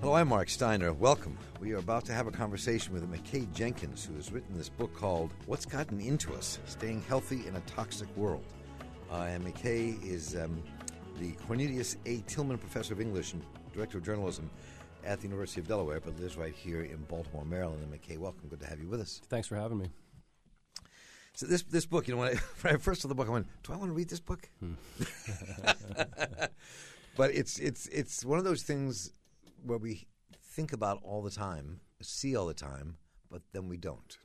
Hello, I'm Mark Steiner. Welcome. We are about to have a conversation with McKay Jenkins, who has written this book called What's Gotten Into Us? Staying Healthy in a Toxic World. And McKay is the Cornelius A. Tillman Professor of English and Director of Journalism at the University of Delaware, but lives right here in Baltimore, Maryland. And McKay, welcome. Good to have you with us. Thanks for having me. So this book, when I first saw the book, I went, do I want to read this book? But it's one of those things where we think about all the time, see all the time, but then we don't.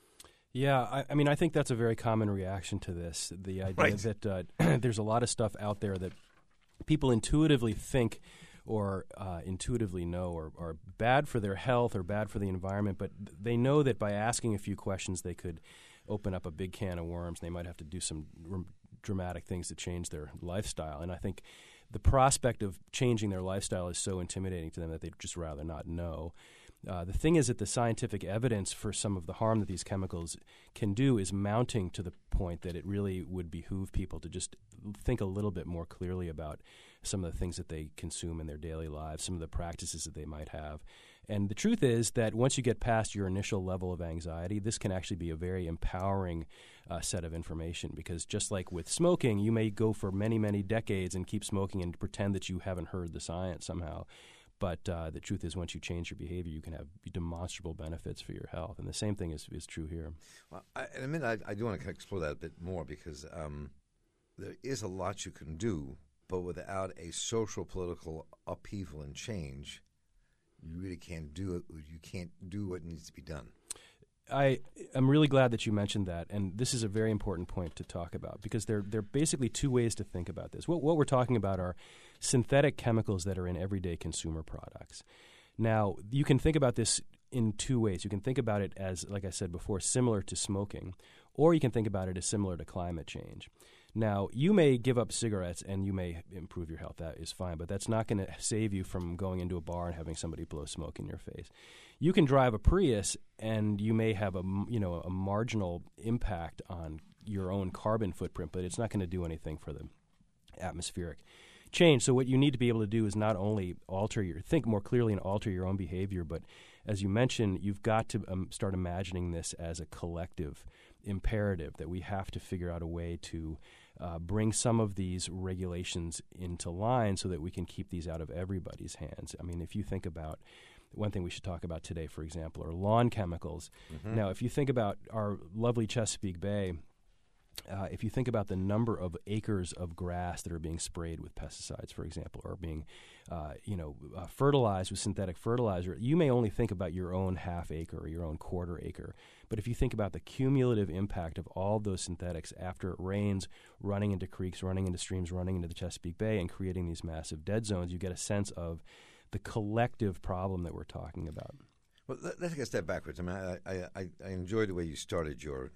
Yeah, I mean, I think that's a very common reaction to this, the idea that there's a lot of stuff out there that people intuitively think or intuitively know are bad for their health or bad for the environment, but they know that by asking a few questions they could open up a big can of worms. They might have to do some dramatic things to change their lifestyle, and I think the prospect of changing their lifestyle is so intimidating to them that they'd just rather not know. The thing is that the scientific evidence for some of the harm that these chemicals can do is mounting to the point that it really would behoove people to just think a little bit more clearly about some of the things that they consume in their daily lives, some of the practices that they might have. And the truth is that once you get past your initial level of anxiety, this can actually be a very empowering set of information, because just like with smoking, you may go for many, many decades and keep smoking and pretend that you haven't heard the science somehow. But the truth is, once you change your behavior, you can have demonstrable benefits for your health. And the same thing is true here. Well, in a minute, I do want to explore that a bit more, because there is a lot you can do, but without a social, political upheaval and change, you really can't do it. You can't do what needs to be done. I am really glad that you mentioned that, and this is a very important point to talk about, because there are basically two ways to think about this. What we're talking about are synthetic chemicals that are in everyday consumer products. Now, you can think about this in two ways. You can think about it as, like I said before, similar to smoking, or you can think about it as similar to climate change. Now, you may give up cigarettes and you may improve your health. That is fine, but that's not going to save you from going into a bar and having somebody blow smoke in your face. You can drive a Prius and you may have a marginal impact on your own carbon footprint, but it's not going to do anything for the atmospheric change. So what you need to be able to do is not only think more clearly and alter your own behavior, but as you mentioned, you've got to start imagining this as a collective imperative, that we have to figure out a way to bring some of these regulations into line so that we can keep these out of everybody's hands. I mean, if you think about one thing we should talk about today, for example, are lawn chemicals. Mm-hmm. Now, if you think about our lovely Chesapeake Bay, if you think about the number of acres of grass that are being sprayed with pesticides, for example, or being fertilized with synthetic fertilizer, you may only think about your own half acre or your own quarter acre. But if you think about the cumulative impact of all those synthetics after it rains, running into creeks, running into streams, running into the Chesapeake Bay, and creating these massive dead zones, you get a sense of the collective problem that we're talking about. Well, let's take a step backwards. I mean, I enjoyed the way you started your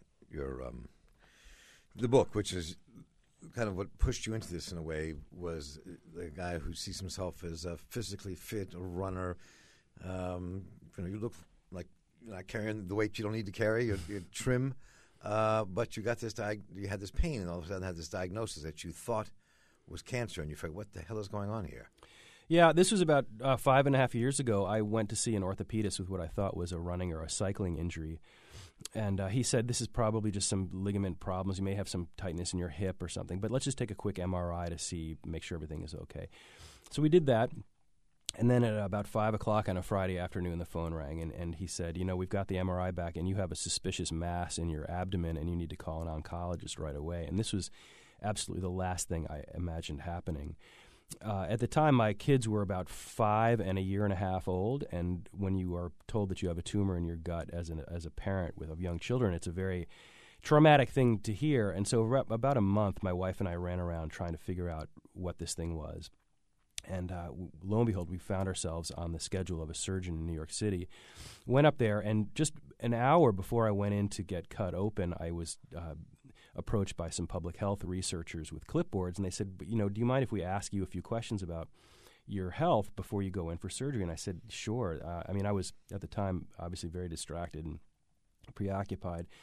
the book, which is kind of what pushed you into this in a way, was the guy who sees himself as a physically fit, a runner. You look like you're not carrying the weight you don't need to carry. You're trim, but you got this. You had this pain, and all of a sudden had this diagnosis that you thought was cancer, and you figured, what the hell is going on here? Yeah, this was about 5.5 years ago. I went to see an orthopedist with what I thought was a running or a cycling injury. And he said, this is probably just some ligament problems. You may have some tightness in your hip or something, but let's just take a quick MRI to make sure everything is okay. So we did that. And then at about 5 o'clock on a Friday afternoon, the phone rang, and he said, we've got the MRI back, and you have a suspicious mass in your abdomen, and you need to call an oncologist right away. And this was absolutely the last thing I imagined happening. At the time, my kids were about 5 and a year and a half old, and when you are told that you have a tumor in your gut as a parent with young children, it's a very traumatic thing to hear. And so about a month, my wife and I ran around trying to figure out what this thing was. And lo and behold, we found ourselves on the schedule of a surgeon in New York City. Went up there, and just an hour before I went in to get cut open, I was approached by some public health researchers with clipboards, and they said, do you mind if we ask you a few questions about your health before you go in for surgery? And I said, sure. I was, at the time, obviously very distracted and preoccupied.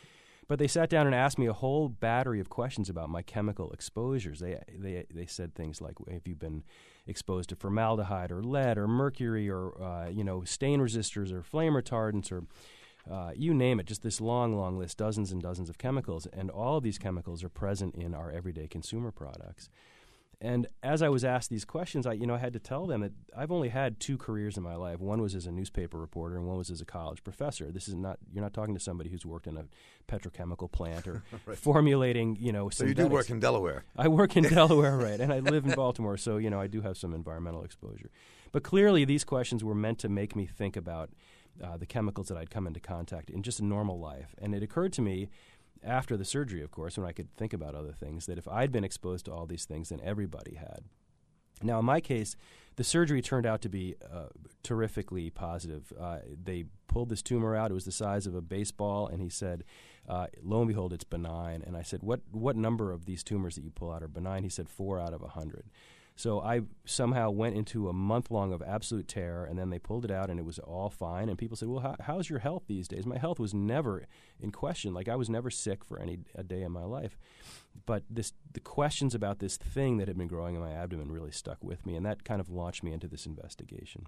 But they sat down and asked me a whole battery of questions about my chemical exposures. They said things like, have you been exposed to formaldehyde or lead or mercury or stain resistors or flame retardants or you name it, just this long, long list, dozens and dozens of chemicals. And all of these chemicals are present in our everyday consumer products. And as I was asked these questions, I had to tell them that I've only had 2 careers in my life. One was as a newspaper reporter, and one was as a college professor. You're not talking to somebody who's worked in a petrochemical plant or right. formulating, So you do work in Delaware. I work in Delaware, right, and I live in Baltimore, so I do have some environmental exposure. But clearly, these questions were meant to make me think about the chemicals that I'd come into contact in just a normal life, and it occurred to me, after the surgery, of course, when I could think about other things, that if I'd been exposed to all these things, then everybody had. Now, in my case, the surgery turned out to be terrifically positive. They pulled this tumor out. It was the size of a baseball, and he said, lo and behold, it's benign. And I said, what number of these tumors that you pull out are benign? He said 4 out of 100. So I somehow went into a month-long of absolute terror, and then they pulled it out, and it was all fine. And people said, well, how's your health these days? My health was never in question. Like, I was never sick for a day in my life. But the questions about this thing that had been growing in my abdomen really stuck with me, and that kind of launched me into this investigation.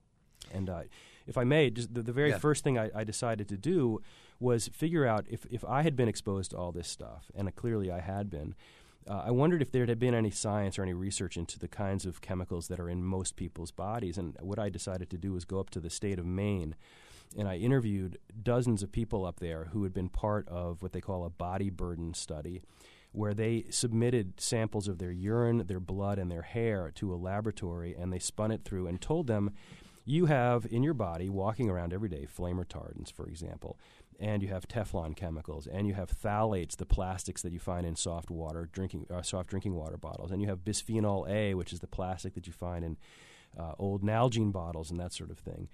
And if I may, just the very first thing I decided to do was figure out if I had been exposed to all this stuff, and clearly I had been, I wondered if there had been any science or any research into the kinds of chemicals that are in most people's bodies. And what I decided to do was go up to the state of Maine, and I interviewed dozens of people up there who had been part of what they call a body burden study, where they submitted samples of their urine, their blood, and their hair to a laboratory, and they spun it through and told them, you have in your body, walking around every day, flame retardants, for example, and you have Teflon chemicals, and you have phthalates, the plastics that you find in soft drinking water bottles, and you have bisphenol A, which is the plastic that you find in old Nalgene bottles and that sort of thing.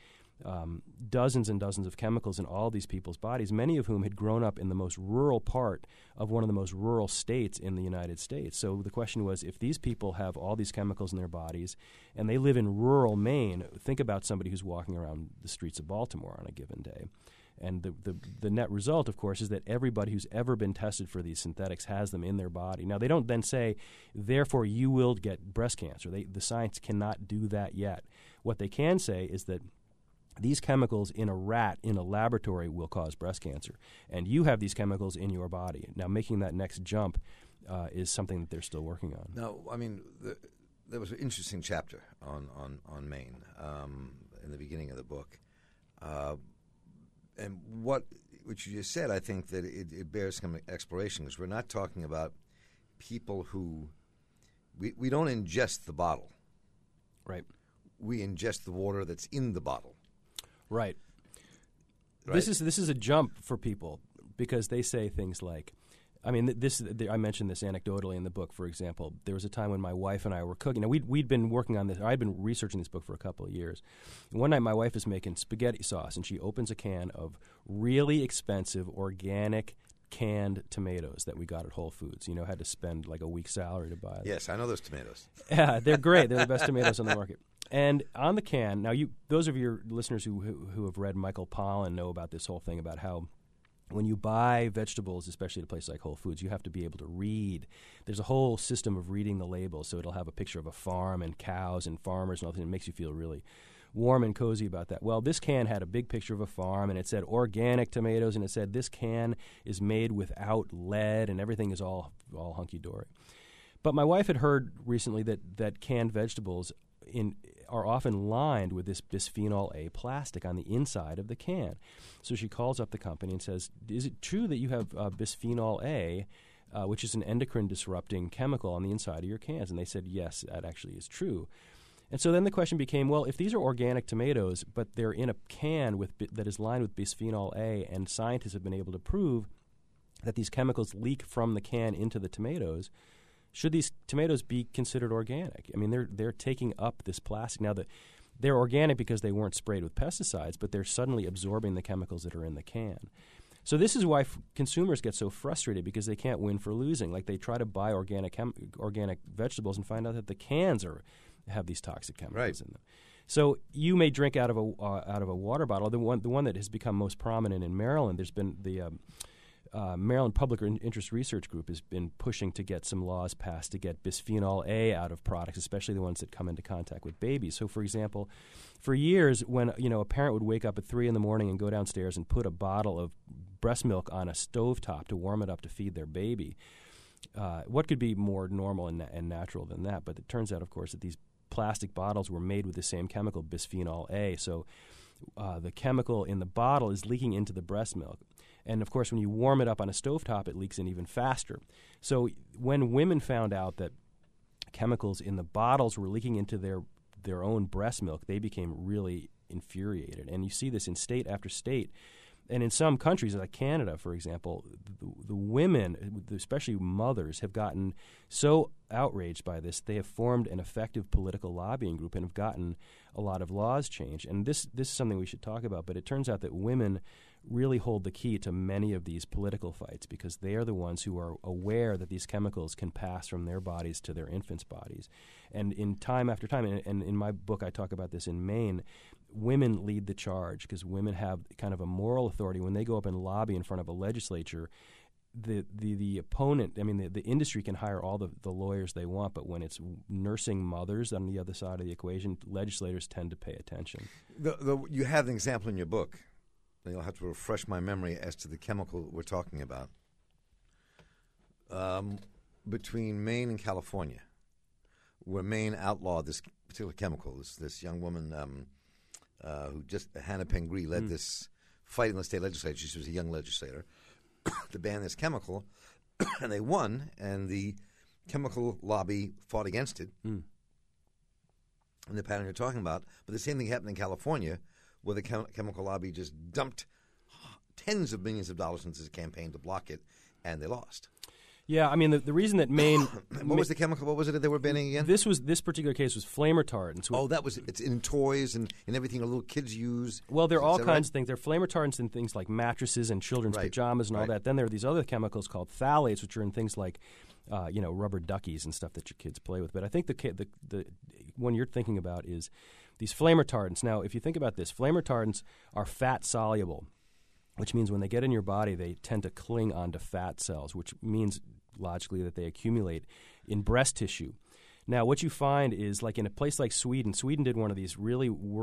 Dozens and dozens of chemicals in all these people's bodies, many of whom had grown up in the most rural part of one of the most rural states in the United States. So the question was, if these people have all these chemicals in their bodies and they live in rural Maine, think about somebody who's walking around the streets of Baltimore on a given day. And the net result, of course, is that everybody who's ever been tested for these synthetics has them in their body. Now, they don't then say, therefore, you will get breast cancer. The science cannot do that yet. What they can say is that these chemicals in a rat in a laboratory will cause breast cancer, and you have these chemicals in your body. Now, making that next jump is something that they're still working on. Now, I mean, there was an interesting chapter on Maine in the beginning of the book. And which you just said, I think that it bears some exploration, because we're not talking about people who we don't ingest the bottle. Right. We ingest the water that's in the bottle. Right. This is a jump for people, because they say things like, I mean, I mentioned this anecdotally in the book. For example, there was a time when my wife and I were cooking. Now, we'd been working on this. I'd been researching this book for a couple of years. And one night, my wife is making spaghetti sauce, and she opens a can of really expensive organic canned tomatoes that we got at Whole Foods. Had to spend like a week's salary to buy them. Yes, I know those tomatoes. Yeah, they're great. They're the best tomatoes on the market. And on the can, now those of your listeners who have read Michael Pollan know about this whole thing about how when you buy vegetables, especially at a place like Whole Foods, you have to be able to read. There's a whole system of reading the labels, so it'll have a picture of a farm and cows and farmers and all that. It makes you feel really warm and cozy about that. Well, this can had a big picture of a farm, and it said organic tomatoes, and it said this can is made without lead, and everything is all hunky-dory. But my wife had heard recently that canned vegetables are often lined with this bisphenol A plastic on the inside of the can. So she calls up the company and says, is it true that you have bisphenol A, which is an endocrine-disrupting chemical on the inside of your cans? And they said, yes, that actually is true. And so then the question became, well, if these are organic tomatoes, but they're in a can that is lined with bisphenol A, and scientists have been able to prove that these chemicals leak from the can into the tomatoes, should these tomatoes be considered organic? I mean, they're taking up this plastic. Now, they're organic because they weren't sprayed with pesticides, but they're suddenly absorbing the chemicals that are in the can. So this is why consumers get so frustrated, because they can't win for losing. Like, they try to buy organic vegetables and find out that the cans have these toxic chemicals in them. So you may drink out of a water bottle. The one that has become most prominent in Maryland, there's been Maryland Public Interest Research Group has been pushing to get some laws passed to get bisphenol A out of products, especially the ones that come into contact with babies. So, for example, for years, when a parent would wake up at 3 in the morning and go downstairs and put a bottle of breast milk on a stovetop to warm it up to feed their baby, what could be more normal and natural than that? But it turns out, of course, that these plastic bottles were made with the same chemical, bisphenol A. So the chemical in the bottle is leaking into the breast milk. And, of course, when you warm it up on a stovetop, it leaks in even faster. So when women found out that chemicals in the bottles were leaking into their own breast milk, they became really infuriated. And you see this in state after state. And in some countries, like Canada, for example, the women, especially mothers, have gotten so outraged by this, they have formed an effective political lobbying group and have gotten a lot of laws changed. And this is something we should talk about, but it turns out that women really hold the key to many of these political fights because they are the ones who are aware that these chemicals can pass from their bodies to their infants' bodies. And in time after time, and in my book I talk about this in Maine, women lead the charge because women have kind of a moral authority. When they go up and lobby in front of a legislature, the opponent, the industry can hire all the lawyers they want, but when it's nursing mothers on the other side of the equation, legislators tend to pay attention. You have an example in your book. You'll have to refresh my memory as to the chemical we're talking about. Between Maine and California, where Maine outlawed this particular chemical, this young woman who Hannah Pingree led this fight in the state legislature. She was a young legislator to ban this chemical, and they won, and the chemical lobby fought against it. In the pattern you're talking about. But the same thing happened in California, where the chemical lobby just dumped tens of millions of dollars into the campaign to block it, and they lost. Yeah, the reason that Maine... What was the chemical? What was it that they were banning again? This particular case was flame retardants. It's in toys and everything that little kids use. Well, there are all kinds of things. There are flame retardants in things like mattresses and children's pajamas and all that. Then there are these other chemicals called phthalates, which are in things like rubber duckies and stuff that your kids play with. But I think the one you're thinking about is these flame retardants. Now, if you think about this, flame retardants are fat soluble, which means when they get in your body, they tend to cling onto fat cells, which means logically that they accumulate in breast tissue. Now, what you find is, like in a place like Sweden did one of these really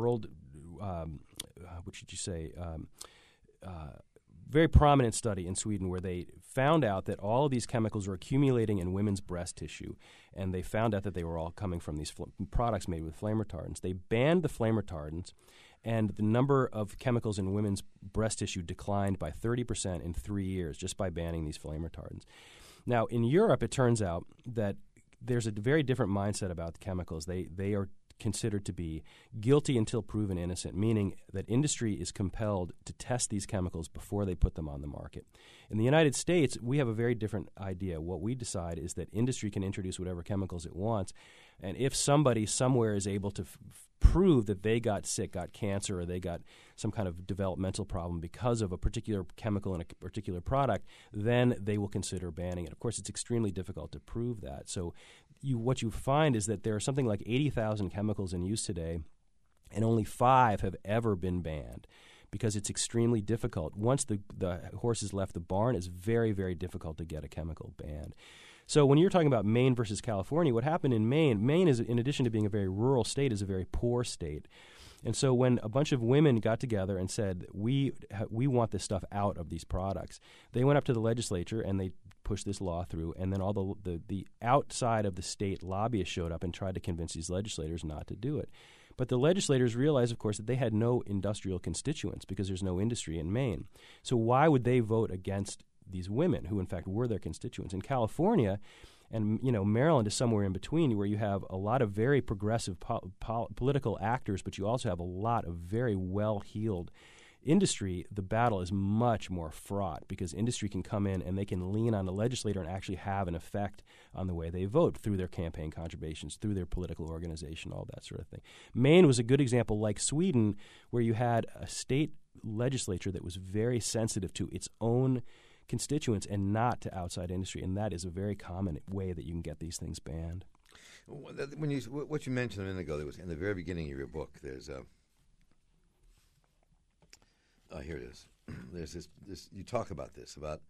very prominent study in Sweden where they found out that all of these chemicals were accumulating in women's breast tissue, and they found out that they were all coming from these products made with flame retardants. They banned the flame retardants, and the number of chemicals in women's breast tissue declined by 30% in 3 years just by banning these flame retardants. Now, in Europe, it turns out that there's a very different mindset about the chemicals. They are considered to be guilty until proven innocent, meaning that industry is compelled to test these chemicals before they put them on the market. In the United States, we have a very different idea. What we decide is that industry can introduce whatever chemicals it wants, and if somebody somewhere is able to prove that they got sick, got cancer, or they got some kind of developmental problem because of a particular chemical in a particular product, then they will consider banning it. Of course, it's extremely difficult to prove that. So what you find is that there are something like 80,000 chemicals in use today, and only 5 have ever been banned because it's extremely difficult. Once the horse has left the barn, it's very, very difficult to get a chemical banned. So when you're talking about Maine versus California, what happened in Maine is, in addition to being a very rural state, is a very poor state. And so when a bunch of women got together and said, we want this stuff out of these products, they went up to the legislature and they pushed this law through, and then all the outside of the state lobbyists showed up and tried to convince these legislators not to do it. But the legislators realized, of course, that they had no industrial constituents because there's no industry in Maine. So why would they vote against these women who, in fact, were their constituents? In California, and Maryland is somewhere in between, where you have a lot of very progressive political actors, but you also have a lot of very well-heeled industry. The battle is much more fraught because industry can come in and they can lean on the legislator and actually have an effect on the way they vote through their campaign contributions, through their political organization, all that sort of thing. Maine was a good example, like Sweden, where you had a state legislature that was very sensitive to its own constituents and not to outside industry, and that is a very common way that you can get these things banned. What you mentioned a minute ago, there was in the very beginning of your book. There's here it is. There's this. You talk about this about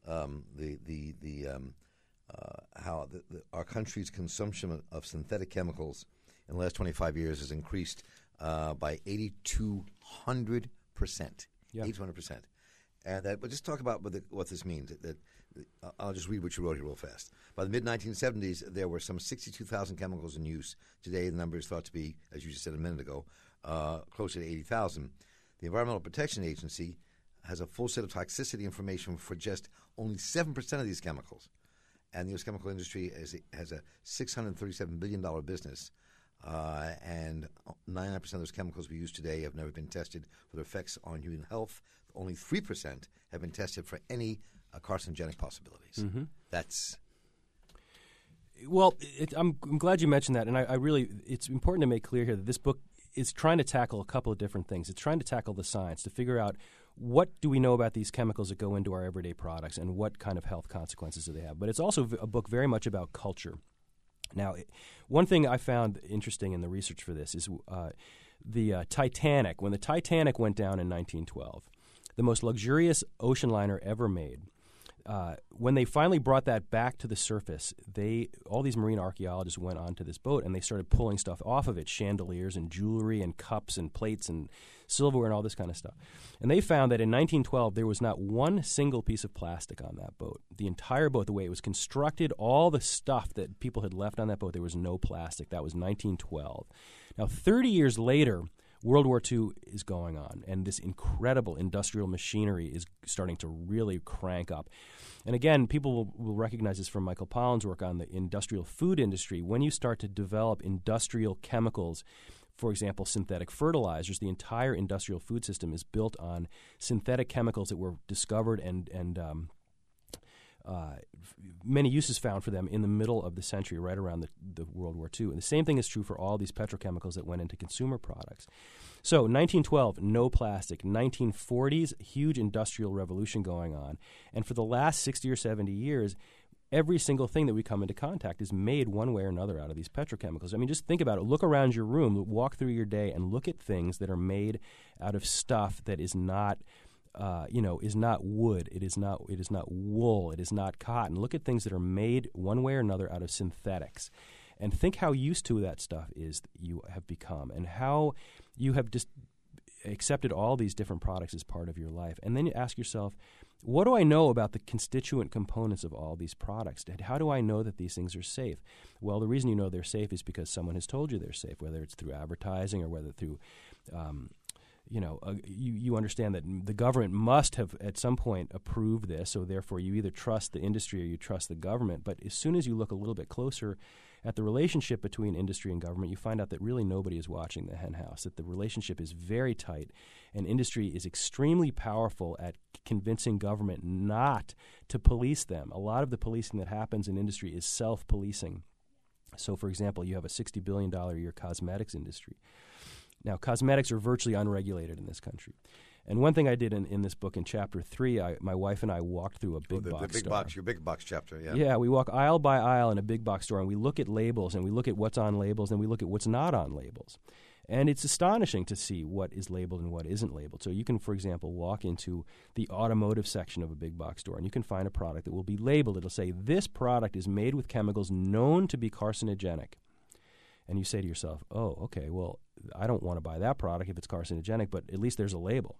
how our country's consumption of synthetic chemicals in the last 25 years has increased by 8,200%. Yeah. 8,200%. And but just talk about what this means. I'll just read what you wrote here real fast. By the mid-1970s, there were some 62,000 chemicals in use. Today, the number is thought to be, as you just said a minute ago, closer to 80,000. The Environmental Protection Agency has a full set of toxicity information for just only 7% of these chemicals. And the U.S. chemical industry has a $637 billion business, and 99% of those chemicals we use today have never been tested for their effects on human health. Only 3% have been tested for any carcinogenic possibilities. Mm-hmm. That's... Well, I'm glad you mentioned that, and I really, it's important to make clear here that this book is trying to tackle a couple of different things. It's trying to tackle the science to figure out what do we know about these chemicals that go into our everyday products and what kind of health consequences do they have. But it's also a book very much about culture. Now, one thing I found interesting in the research for this is the Titanic. When the Titanic went down in 1912, the most luxurious ocean liner ever made, when they finally brought that back to the surface, all these marine archaeologists went onto this boat and they started pulling stuff off of it, chandeliers and jewelry and cups and plates and silverware and all this kind of stuff. And they found that in 1912 there was not one single piece of plastic on that boat. The entire boat, the way it was constructed, all the stuff that people had left on that boat, there was no plastic. That was 1912. Now, 30 years later, World War II is going on, and this incredible industrial machinery is starting to really crank up. And again, people will recognize this from Michael Pollan's work on the industrial food industry. When you start to develop industrial chemicals, for example, synthetic fertilizers, the entire industrial food system is built on synthetic chemicals that were discovered and many uses found for them in the middle of the century, right around the World War II. And the same thing is true for all these petrochemicals that went into consumer products. So 1912, no plastic. 1940s, huge industrial revolution going on. And for the last 60 or 70 years, every single thing that we come into contact is made one way or another out of these petrochemicals. I mean, just think about it. Look around your room, walk through your day, and look at things that are made out of stuff that is not is not wood, it is not wool, it is not cotton. Look at things that are made one way or another out of synthetics. And think how used to that stuff is that you have become and how you have just accepted all these different products as part of your life. And then you ask yourself, what do I know about the constituent components of all these products? How do I know that these things are safe? Well, the reason you know they're safe is because someone has told you they're safe, whether it's through advertising or whether through you understand that the government must have at some point approved this, so therefore you either trust the industry or you trust the government. But as soon as you look a little bit closer at the relationship between industry and government, you find out that really nobody is watching the hen house, that the relationship is very tight, and industry is extremely powerful at convincing government not to police them. A lot of the policing that happens in industry is self-policing. So, for example, you have a $60 billion a year cosmetics industry. Now, cosmetics are virtually unregulated in this country. And one thing I did in this book in Chapter 3, my wife and I walked through a big box store. Your big box chapter, yeah. Yeah, we walk aisle by aisle in a big box store, and we look at labels, and we look at what's on labels, and we look at what's not on labels. And it's astonishing to see what is labeled and what isn't labeled. So you can, for example, walk into the automotive section of a big box store, and you can find a product that will be labeled. It'll say, this product is made with chemicals known to be carcinogenic. And you say to yourself, oh, okay, well, I don't want to buy that product if it's carcinogenic, but at least there's a label.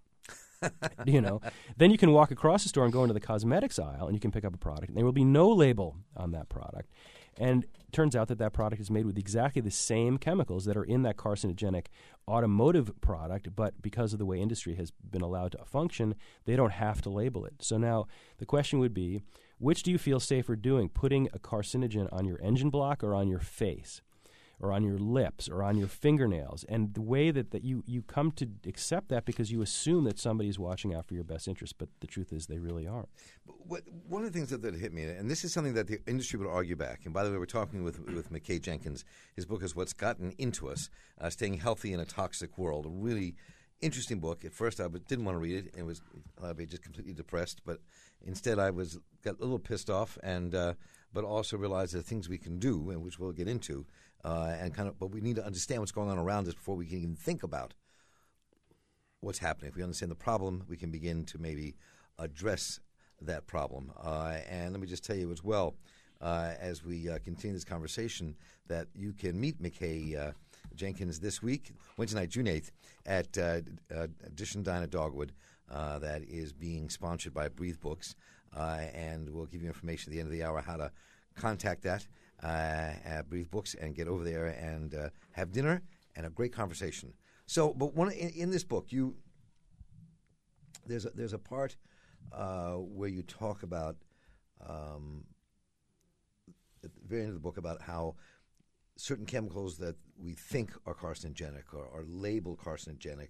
Then you can walk across the store and go into the cosmetics aisle, and you can pick up a product, and there will be no label on that product. And it turns out that product is made with exactly the same chemicals that are in that carcinogenic automotive product, but because of the way industry has been allowed to function, they don't have to label it. So now the question would be, which do you feel safer doing, putting a carcinogen on your engine block or on your face? Or on your lips, or on your fingernails, and the way that you come to accept that because you assume that somebody's watching out for your best interest, but the truth is they really aren't. One of the things that hit me, and this is something that the industry would argue back, and by the way, we're talking with McKay Jenkins. His book is What's Gotten Into Us, Staying Healthy in a Toxic World, a really interesting book. At first I didn't want to read it, and was just completely depressed, but instead I got a little pissed off, and but also realized there are things we can do, and which we'll get into, but we need to understand what's going on around us before we can even think about what's happening. If we understand the problem, we can begin to maybe address that problem. And let me just tell you as well, as we continue this conversation, that you can meet McKay Jenkins this week, Wednesday night, June 8th, at Dish and Dine at Dogwood. That is being sponsored by Breathe Books. And we'll give you information at the end of the hour how to contact that at Breathe Books and get over there and have dinner and a great conversation. So, but in this book, there's a part where you talk about at the very end of the book about how certain chemicals that we think are carcinogenic or are labeled carcinogenic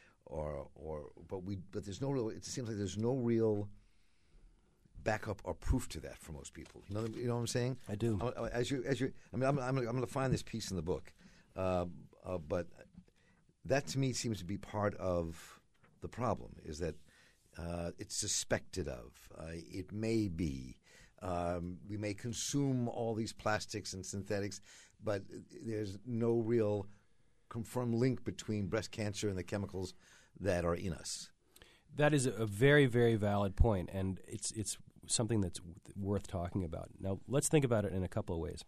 but there's no real. It seems like there's no real backup or proof to that for most people. You know what I'm saying? I do. I'm going to find this piece in the book, but that to me seems to be part of the problem. Is that it's suspected of. It may be. We may consume all these plastics and synthetics, but there's no real confirmed link between breast cancer and the chemicals that are in us. That is a very, very valid point, and it's something that's worth talking about. Now, let's think about it in a couple of ways.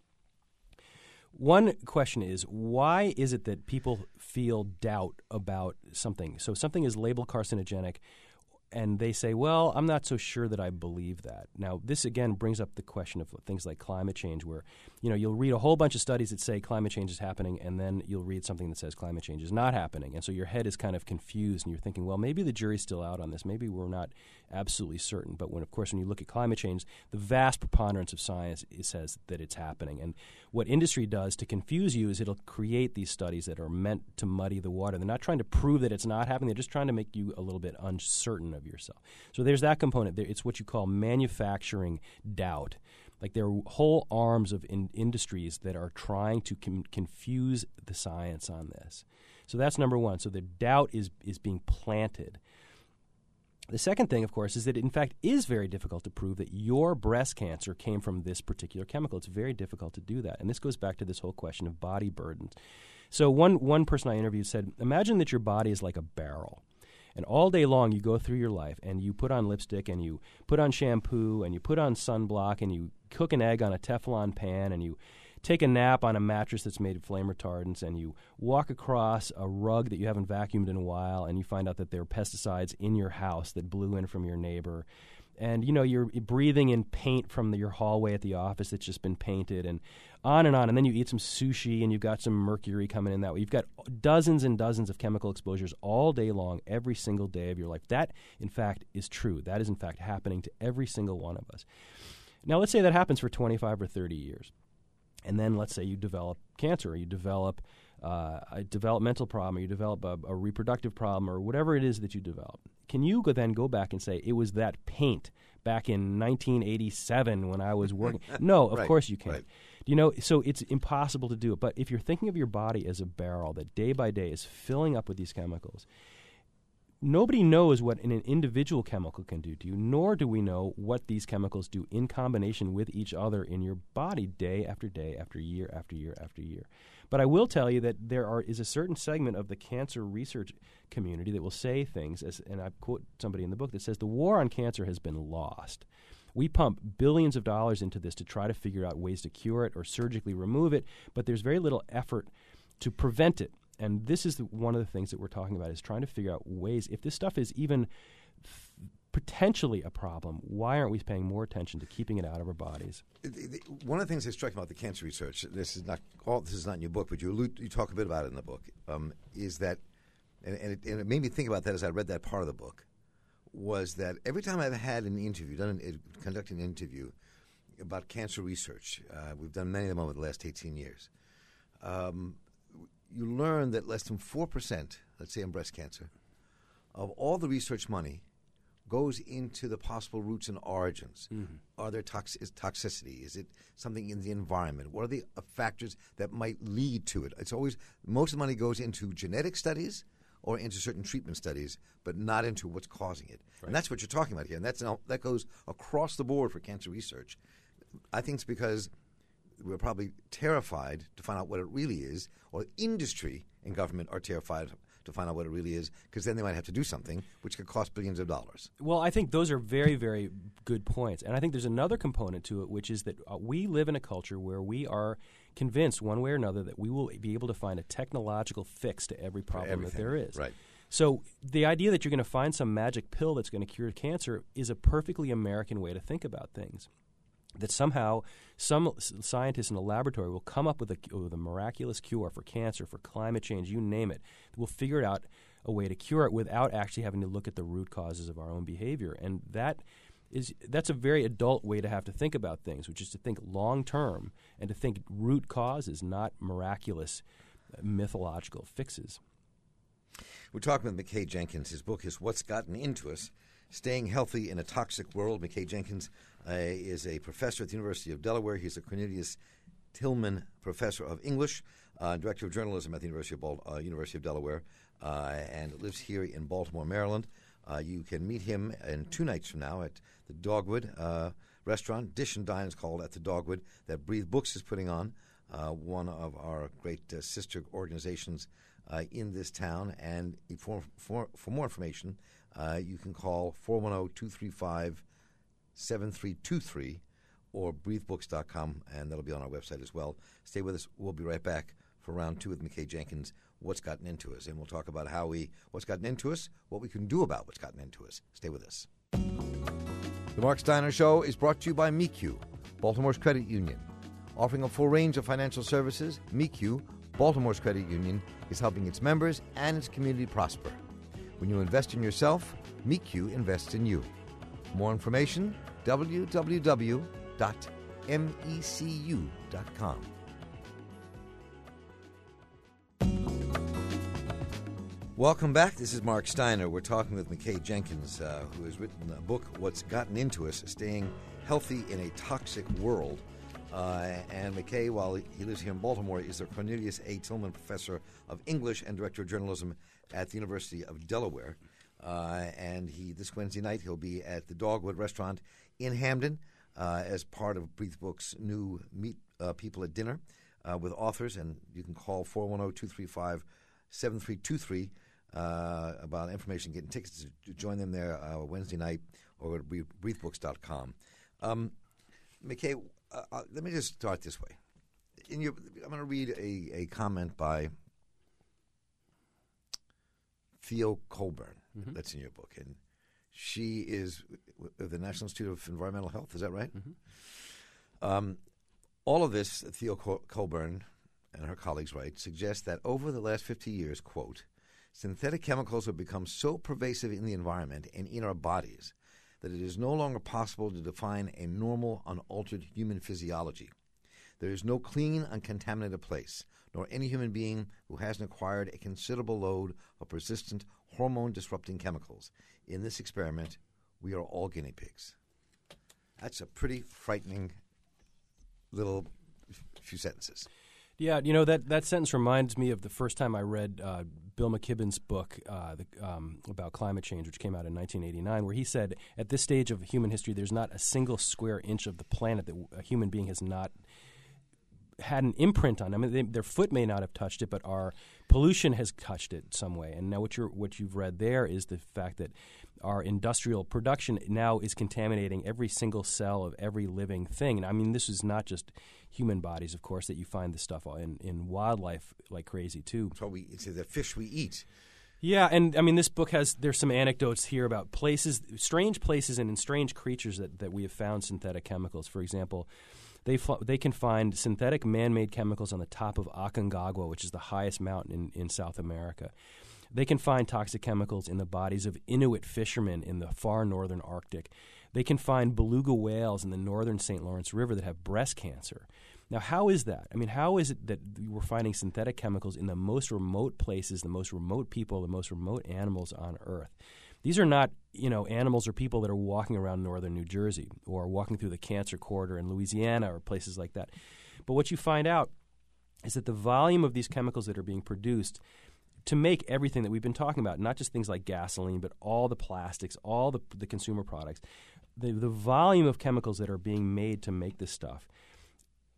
One question is, why is it that people feel doubt about something? So something is labeled carcinogenic, and they say, well, I'm not so sure that I believe that. Now, this again brings up the question of things like climate change, where you'll read a whole bunch of studies that say climate change is happening, and then you'll read something that says climate change is not happening. And so your head is kind of confused, and you're thinking, well, maybe the jury's still out on this. Maybe we're not absolutely certain. But when you look at climate change, the vast preponderance of science says that it's happening. And what industry does to confuse you is it'll create these studies that are meant to muddy the water. They're not trying to prove that it's not happening. They're just trying to make you a little bit uncertain of yourself. So there's that component. It's what you call manufacturing doubt. Like there are whole arms of industries that are trying to confuse the science on this. So that's number one. So the doubt is being planted. The second thing, of course, is that it in fact is very difficult to prove that your breast cancer came from this particular chemical. It's very difficult to do that. And this goes back to this whole question of body burdens. So one person I interviewed said, imagine that your body is like a barrel. And all day long you go through your life and you put on lipstick and you put on shampoo and you put on sunblock and you cook an egg on a Teflon pan and you take a nap on a mattress that's made of flame retardants and you walk across a rug that you haven't vacuumed in a while and you find out that there are pesticides in your house that blew in from your neighbor. And, you're breathing in paint from your hallway at the office that's just been painted and on. And then you eat some sushi and you've got some mercury coming in that way. You've got dozens and dozens of chemical exposures all day long, every single day of your life. That, in fact, is true. That is, in fact, happening to every single one of us. Now, let's say that happens for 25 or 30 years. And then let's say you develop cancer or you develop a developmental problem or you develop a reproductive problem or whatever it is that you develop. Can you then go back and say, it was that paint back in 1987 when I was working? No, of course you can't. Right. So it's impossible to do it. But if you're thinking of your body as a barrel that day by day is filling up with these chemicals, nobody knows what an individual chemical can do to you, nor do we know what these chemicals do in combination with each other in your body day after day after year after year after year. But I will tell you that there is a certain segment of the cancer research community that will say things, and I quote somebody in the book that says, the war on cancer has been lost. We pump billions of dollars into this to try to figure out ways to cure it or surgically remove it, but there's very little effort to prevent it. And this is one of the things that we're talking about, is trying to figure out ways, if this stuff is even potentially a problem, why aren't we paying more attention to keeping it out of our bodies? One of the things that struck me about the cancer research, this is not in your book, but you talk a bit about it in the book, is that, and it made me think about that as I read that part of the book, was that every time I've had an interview, conducted an interview about cancer research, we've done many of them over the last 18 years, you learn that less than 4%, let's say in breast cancer, of all the research money goes into the possible roots and origins. Mm-hmm. Are there toxicity? Is it something in the environment? What are the factors that might lead to it? It's always, most of the money goes into genetic studies or into certain treatment studies, but not into what's causing it. Right. And that's what you're talking about here. And that goes across the board for cancer research. I think it's because we're probably terrified to find out what it really is, or industry and government are terrified to find out what it really is, because then they might have to do something which could cost billions of dollars. Well, I think those are very, very good points. And I think there's another component to it, which is that we live in a culture where we are convinced one way or another that we will be able to find a technological fix to every problem that there is. Right. So the idea that you're going to find some magic pill that's going to cure cancer is a perfectly American way to think about things. That somehow some scientists in a laboratory will come up with a miraculous cure for cancer, for climate change, you name it. We'll figure out a way to cure it without actually having to look at the root causes of our own behavior. And that's a very adult way to have to think about things, which is to think long term and to think root causes, not miraculous mythological fixes. We're talking with McKay Jenkins. His book is What's Gotten Into Us, Staying Healthy in a Toxic World. McKay Jenkins is a professor at the University of Delaware. He's a Cornelius Tillman Professor of English, Director of Journalism at the University of Delaware, and lives here in Baltimore, Maryland. You can meet him in 2 nights from now at the Dogwood restaurant. Dish and Dine is called, at the Dogwood, that Breathe Books is putting on, one of our great sister organizations in this town. And for more information, you can call 410-235-7323 or breathebooks.com, and that'll be on our website as well. Stay with us. We'll be right back for round 2 with McKay Jenkins, What's Gotten Into Us. And we'll talk about what's gotten into us, what we can do about what's gotten into us. Stay with us. The Mark Steiner Show is brought to you by MECU, Baltimore's credit union. Offering a full range of financial services, MECU, Baltimore's credit union, is helping its members and its community prosper. When you invest in yourself, MECU invests in you. For more information, www.mecu.com. Welcome back. This is Mark Steiner. We're talking with McKay Jenkins, who has written a book, What's Gotten Into Us, Staying Healthy in a Toxic World. And McKay, while he lives here in Baltimore, is the Cornelius A. Tillman Professor of English and Director of Journalism at the University of Delaware. And this Wednesday night, he'll be at the Dogwood Restaurant in Hamden as part of Breathe Books' new Meet People at Dinner with authors. And you can call 410-235-7323 about information, getting tickets to join them there Wednesday night, or go to breathebooks.com. McKay, let me just start this way. I'm going to read a comment by Theo Colburn that's in your book, and she is with the National Institute of Environmental Health. Is that right? Mm-hmm. All of this, Theo Colburn and her colleagues write, suggests that over the last 50 years, quote, synthetic chemicals have become so pervasive in the environment and in our bodies that it is no longer possible to define a normal, unaltered human physiology. There is no clean, uncontaminated place, nor any human being who hasn't acquired a considerable load of persistent hormone-disrupting chemicals. In this experiment, we are all guinea pigs. That's a pretty frightening little few sentences. Yeah, that sentence reminds me of the first time I read Bill McKibben's book about climate change, which came out in 1989, where he said, at this stage of human history, there's not a single square inch of the planet that a human being has not had an imprint on. I mean, their foot may not have touched it, but our pollution has touched it some way. And now what you've read there is the fact that our industrial production now is contaminating every single cell of every living thing. And I mean, this is not just human bodies, of course, that you find this stuff in wildlife like crazy too. So it's the fish we eat. Yeah, and I mean, this book there's some anecdotes here about strange places and strange creatures that we have found synthetic chemicals. For example, they can find synthetic man-made chemicals on the top of Aconcagua, which is the highest mountain in South America. They can find toxic chemicals in the bodies of Inuit fishermen in the far northern Arctic. They can find beluga whales in the northern St. Lawrence River that have breast cancer. Now, how is that? I mean, how is it that we're finding synthetic chemicals in the most remote places, the most remote people, the most remote animals on Earth? These are not, animals or people that are walking around northern New Jersey or walking through the Cancer Corridor in Louisiana or places like that. But what you find out is that the volume of these chemicals that are being produced to make everything that we've been talking about, not just things like gasoline, but all the plastics, all the consumer products, the volume of chemicals that are being made to make this stuff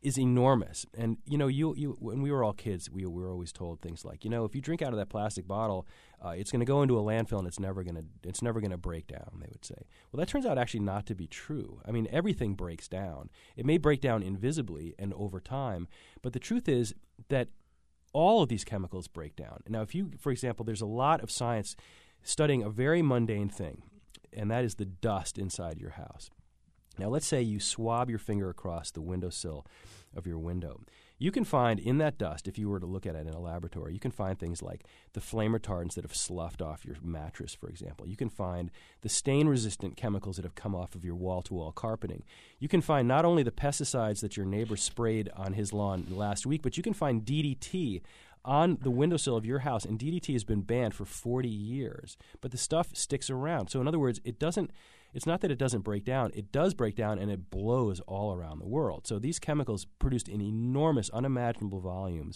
is enormous. And, you when we were all kids, we were always told things like, if you drink out of that plastic bottle, it's going to go into a landfill and it's never going to break down, they would say. Well, that turns out actually not to be true. I mean, everything breaks down. It may break down invisibly and over time, but the truth is that all of these chemicals break down. Now, for example, there's a lot of science studying a very mundane thing, and that is the dust inside your house. Now, let's say you swab your finger across the windowsill of your window. You can find in that dust, if you were to look at it in a laboratory, you can find things like the flame retardants that have sloughed off your mattress, for example. You can find the stain-resistant chemicals that have come off of your wall-to-wall carpeting. You can find not only the pesticides that your neighbor sprayed on his lawn last week, but you can find DDT on the windowsill of your house, and DDT has been banned for 40 years. But the stuff sticks around. So in other words, it's not that it doesn't break down. It does break down, and it blows all around the world. So these chemicals produced in enormous, unimaginable volumes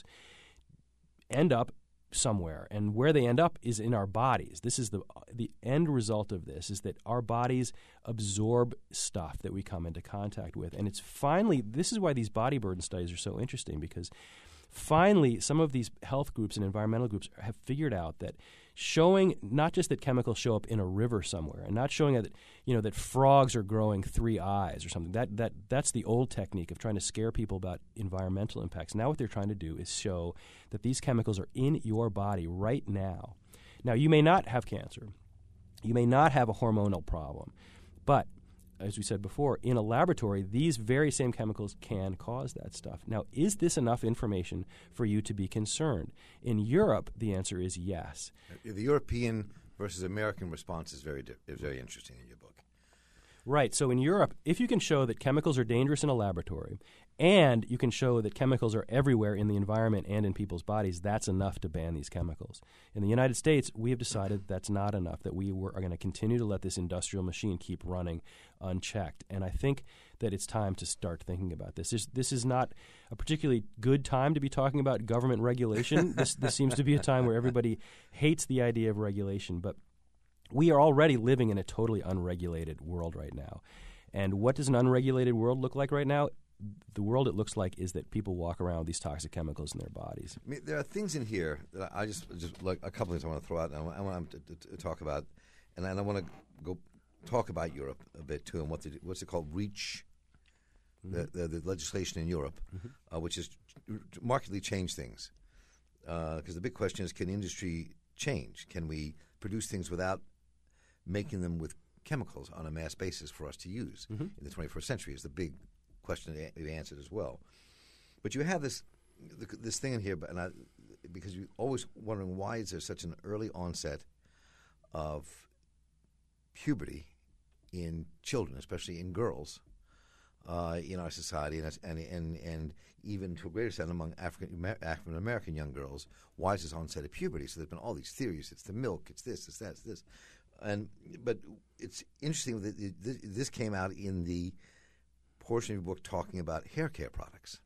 end up somewhere, and where they end up is in our bodies. This is the end result of this, is that our bodies absorb stuff that we come into contact with. And this is why these body burden studies are so interesting, because finally, some of these health groups and environmental groups have figured out that showing not just that chemicals show up in a river somewhere, and not showing that that frogs are growing 3 eyes or something. That's the old technique of trying to scare people about environmental impacts. Now what they're trying to do is show that these chemicals are in your body right now. Now, you may not have cancer, you may not have a hormonal problem, but as we said before, in a laboratory, these very same chemicals can cause that stuff. Now, is this enough information for you to be concerned? In Europe, the answer is yes. The European versus American response is very interesting in your book. Right. So in Europe, if you can show that chemicals are dangerous in a laboratory, and you can show that chemicals are everywhere in the environment and in people's bodies, that's enough to ban these chemicals. In the United States, we have decided that's not enough, that we are going to continue to let this industrial machine keep running unchecked. And I think that it's time to start thinking about this. This is not a particularly good time to be talking about government regulation. This seems to be a time where everybody hates the idea of regulation, but we are already living in a totally unregulated world right now. And what does an unregulated world look like right now? The world it looks like is that people walk around with these toxic chemicals in their bodies. I mean, there are things in here that I just like a couple of things I want to throw out, and I want to talk about, and I want to go talk about Europe a bit too, and what's it called, REACH, the legislation in Europe, which has markedly changed things. Because the big question is, can industry change? Can we produce things without making them with chemicals on a mass basis for us to use in the 21st century? Is the big question you answered as well. But you have this thing in here, because you're always wondering, why is there such an early onset of puberty in children, especially in girls, in our society, and even to a greater extent among African American young girls? Why is this onset of puberty? So there's been all these theories. It's the milk. It's this. It's that. It's this. But it's interesting that this came out in the portion of your book talking about hair care products.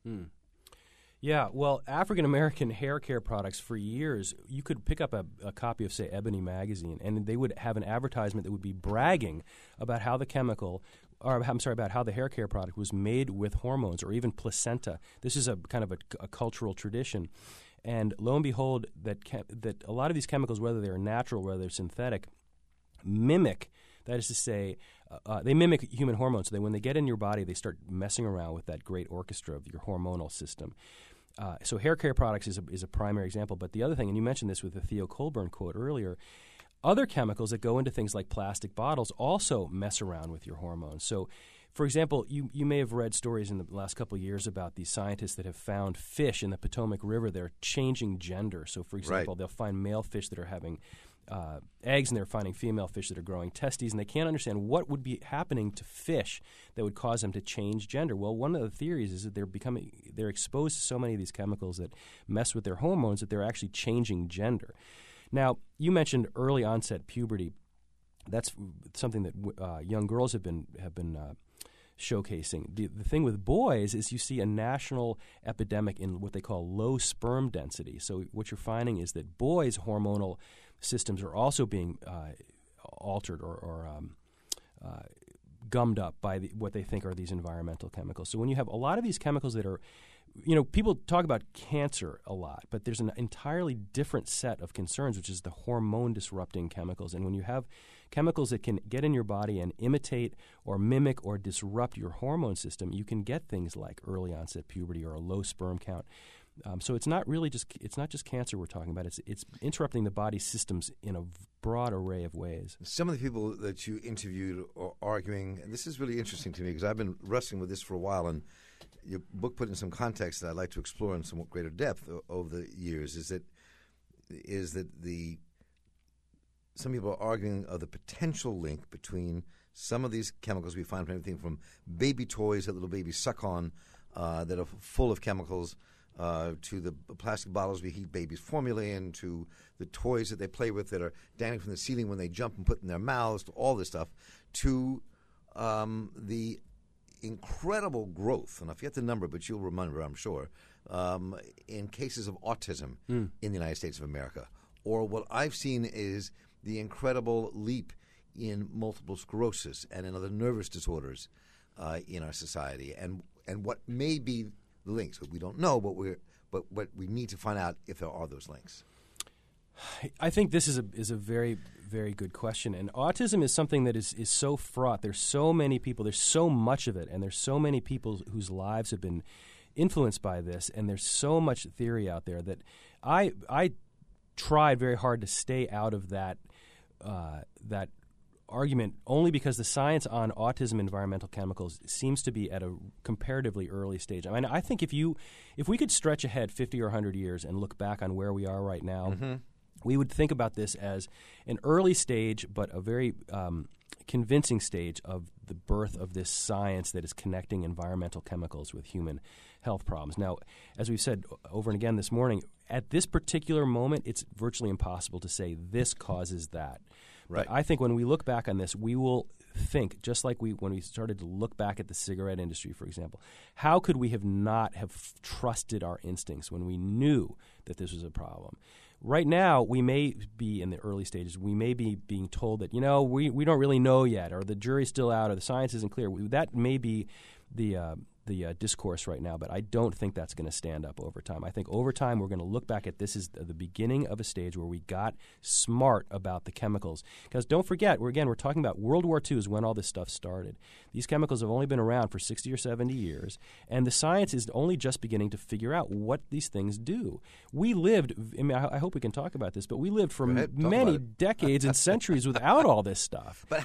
Yeah, well, African-American hair care products, for years, you could pick up a copy of, say, Ebony magazine, and they would have an advertisement that would be bragging about how about how the hair care product was made with hormones or even placenta. This is a kind of a cultural tradition. And lo and behold, that a lot of these chemicals, whether they're natural, whether they're synthetic, mimic, that is to say, they mimic human hormones. So that when they get in your body, they start messing around with that great orchestra of your hormonal system. So hair care products is a primary example. But the other thing, and you mentioned this with the Theo Colburn quote earlier, other chemicals that go into things like plastic bottles also mess around with your hormones. So, for example, you may have read stories in the last couple of years about these scientists that have found fish in the Potomac River that are changing gender. So, for example, they'll find male fish that are having eggs, and they're finding female fish that are growing testes, and they can't understand what would be happening to fish that would cause them to change gender. Well, one of the theories is that they're exposed to so many of these chemicals that mess with their hormones that they're actually changing gender. Now, you mentioned early onset puberty. That's something that young girls have been showcasing. The thing with boys is you see a national epidemic in what they call low sperm density. So what you're finding is that boys' hormonal systems are also being altered or gummed up by what they think are these environmental chemicals. So when you have a lot of these chemicals that are, people talk about cancer a lot, but there's an entirely different set of concerns, which is the hormone-disrupting chemicals. And when you have chemicals that can get in your body and imitate or mimic or disrupt your hormone system, you can get things like early onset puberty or a low sperm count. So it's not just cancer we're talking about. It's interrupting the body's systems in a broad array of ways. Some of the people that you interviewed are arguing, and this is really interesting to me because I've been wrestling with this for a while, and your book put in some context that I'd like to explore in somewhat greater depth over the years. Is that some people are arguing of the potential link between some of these chemicals we find from everything from baby toys that little babies suck on that are full of chemicals, to the plastic bottles we heat babies' formula in, to the toys that they play with that are dangling from the ceiling when they jump and put in their mouths, to all this stuff, to the incredible growth, and I forget the number, but you'll remember, I'm sure, in cases of autism in the United States of America. Or what I've seen is the incredible leap in multiple sclerosis and in other nervous disorders in our society, and what may be the links. We don't know, but what we need to find out if there are those links. I think this is a very, very good question. And autism is something that is so fraught. There's so many people. There's so much of it. And there's so many people whose lives have been influenced by this. And there's so much theory out there that I tried very hard to stay out of that argument, only because the science on autism environmental chemicals seems to be at a comparatively early stage. I mean, I think if we could stretch ahead 50 or 100 years and look back on where we are right now, we would think about this as an early stage, but a very convincing stage of the birth of this science that is connecting environmental chemicals with human health problems. Now, as we've said over and again this morning, at this particular moment, it's virtually impossible to say this causes that. Right. But I think when we look back on this, we will think, just like when we started to look back at the cigarette industry, for example, how could we not have trusted our instincts when we knew that this was a problem? Right now, we may be in the early stages. We may be being told that, we don't really know yet, or the jury's still out, or the science isn't clear. That may be the discourse right now, but I don't think that's going to stand up over time. I think over time we're going to look back at this as the beginning of a stage where we got smart about the chemicals. Because don't forget, we're talking about World War II is when all this stuff started. These chemicals have only been around for 60 or 70 years, and the science is only just beginning to figure out what these things do. We lived, I hope we can talk about this, but we lived for many decades and centuries without all this stuff. But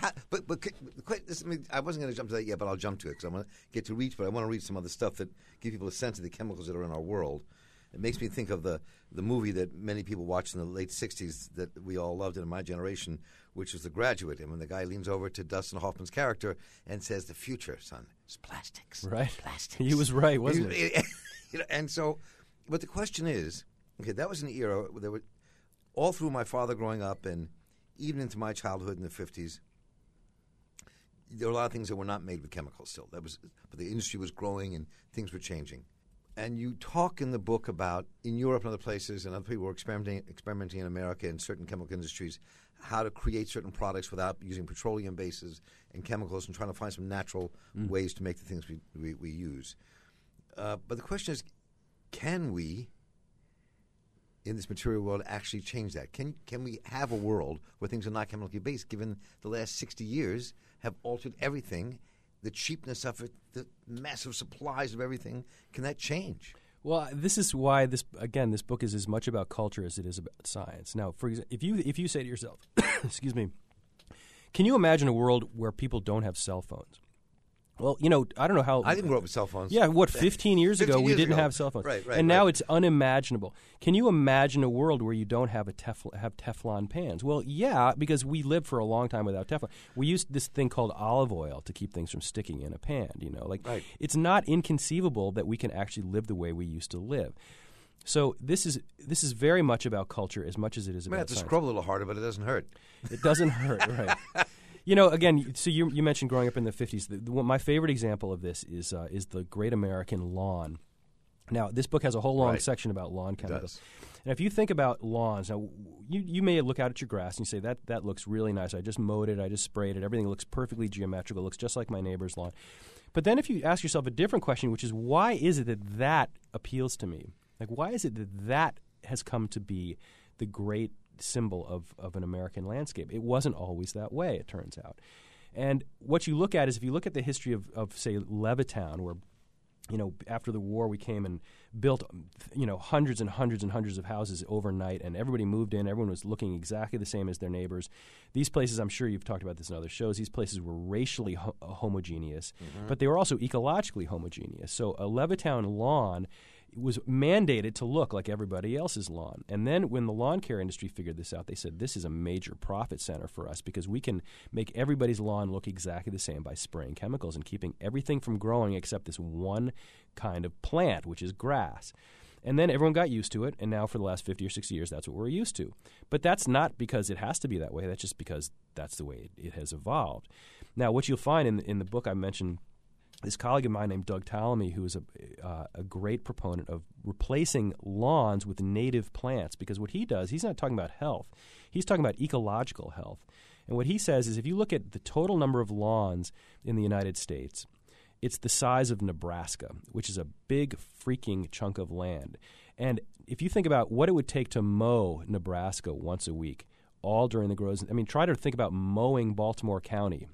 I wasn't going to jump to that yet, but I'll jump to it because I want to get to reach, but I want to read some other stuff that give people a sense of the chemicals that are in our world. It makes me think of the movie that many people watched in the late 60s that we all loved in my generation, which was The Graduate. And when the guy leans over to Dustin Hoffman's character and says, "The future, son, is plastics." Right. Plastics. He was right, wasn't he? And so, but the question is, okay, that was an era where there were, all through my father growing up and even into my childhood in the 50s, there were a lot of things that were not made with chemicals still. But the industry was growing and things were changing. And you talk in the book about, in Europe and other places, and other people were experimenting in America in certain chemical industries, how to create certain products without using petroleum bases and chemicals, and trying to find some natural ways to make the things we use. But the question is, can we, in this material world, actually change that? Can we have a world where things are not chemically based, given the last 60 years have altered everything, the cheapness of it, the massive supplies of everything? Can that change? Well, this is why this book is as much about culture as it is about science. Now, for example, if you say to yourself, excuse me, can you imagine a world where people don't have cell phones? Well, I don't know how... I didn't grow up with cell phones. Yeah, 15 years ago, we didn't have cell phones. Right, and now it's unimaginable. Can you imagine a world where you don't have have Teflon pans? Well, yeah, because we lived for a long time without Teflon. We used this thing called olive oil to keep things from sticking in a pan, Right. It's not inconceivable that we can actually live the way we used to live. So this is very much about culture as much as it is about science. You have to scrub a little harder, but it doesn't hurt. It doesn't hurt, right. Again, so you mentioned growing up in the 50s. My favorite example of this is the Great American Lawn Now, this book has a whole long Right. section about lawn It chemicals. does. And if you think about lawns, now you may look out at your grass and you say, that looks really nice. I just mowed it. I just sprayed it. Everything looks perfectly geometrical. It looks just like my neighbor's lawn. But then if you ask yourself a different question, which is, why is it that appeals to me? Like, why is it that has come to be the great symbol of an American landscape? It wasn't always that way, it turns out. And what you look at is, if you look at the history of say, Levittown, where after the war, we came and built, hundreds and hundreds and hundreds of houses overnight, and everybody moved in. Everyone was looking exactly the same as their neighbors. These places, I'm sure you've talked about this in other shows, these places were racially homogeneous, but they were also ecologically homogeneous. So a Levittown lawn was mandated to look like everybody else's lawn. And then when the lawn care industry figured this out, they said, this is a major profit center for us because we can make everybody's lawn look exactly the same by spraying chemicals and keeping everything from growing except this one kind of plant, which is grass. And then everyone got used to it, and now for the last 50 or 60 years, that's what we're used to. But that's not because it has to be that way. That's just because that's the way it has evolved. Now, what you'll find in the book I mentioned, this colleague of mine named Doug Tallamy, who is a great proponent of replacing lawns with native plants, because what he does, he's not talking about health. He's talking about ecological health. And what he says is, if you look at the total number of lawns in the United States, it's the size of Nebraska, which is a big freaking chunk of land. And if you think about what it would take to mow Nebraska once a week, all during the grows, try to think about mowing Baltimore County.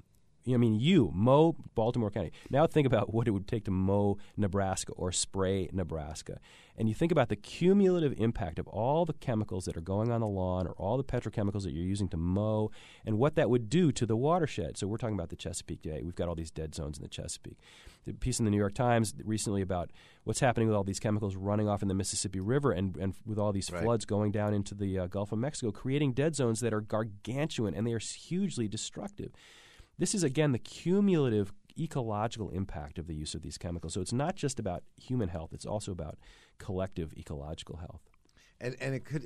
You mow Baltimore County. Now think about what it would take to mow Nebraska or spray Nebraska. And you think about the cumulative impact of all the chemicals that are going on the lawn or all the petrochemicals that you're using to mow and what that would do to the watershed. So we're talking about the Chesapeake today. We've got all these dead zones in the Chesapeake. The piece in the New York Times recently about what's happening with all these chemicals running off in the Mississippi River and with all these floods going down into the Gulf of Mexico, creating dead zones that are gargantuan, and they are hugely destructive. This is, again, the cumulative ecological impact of the use of these chemicals. So it's not just about human health; it's also about collective ecological health. And it could.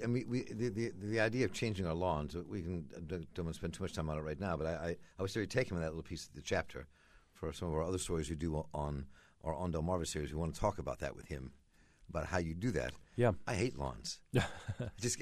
The idea of changing our lawns. We don't want to spend too much time on it right now. But I was very taken with that little piece of the chapter. For some of our other stories we do on our On Delmarva series, we want to talk about that with him, about how you do that. Yeah, I hate lawns. Just.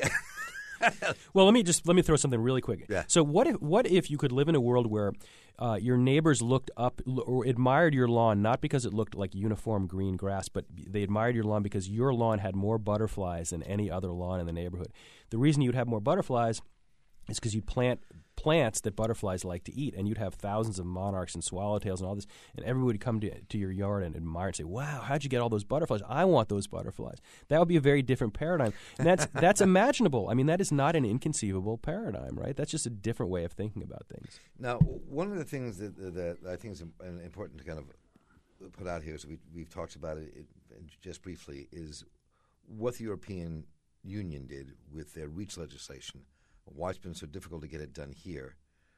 Well, let me throw something really quick. Yeah. So what if you could live in a world where your neighbors looked up or admired your lawn not because it looked like uniform green grass, but they admired your lawn because your lawn had more butterflies than any other lawn in the neighborhood? The reason you'd have more butterflies is because you'd plant plants that butterflies like to eat, and you'd have thousands of monarchs and swallowtails and all this, and everyone would come to your yard and admire and say, wow, how'd you get all those butterflies? I want those butterflies. That would be a very different paradigm. And that's imaginable. That is not an inconceivable paradigm, right? That's just a different way of thinking about things. Now, one of the things that I think is important to kind of put out here, so we've talked about it just briefly, is what the European Union did with their REACH legislation. Why it's been so difficult to get it done here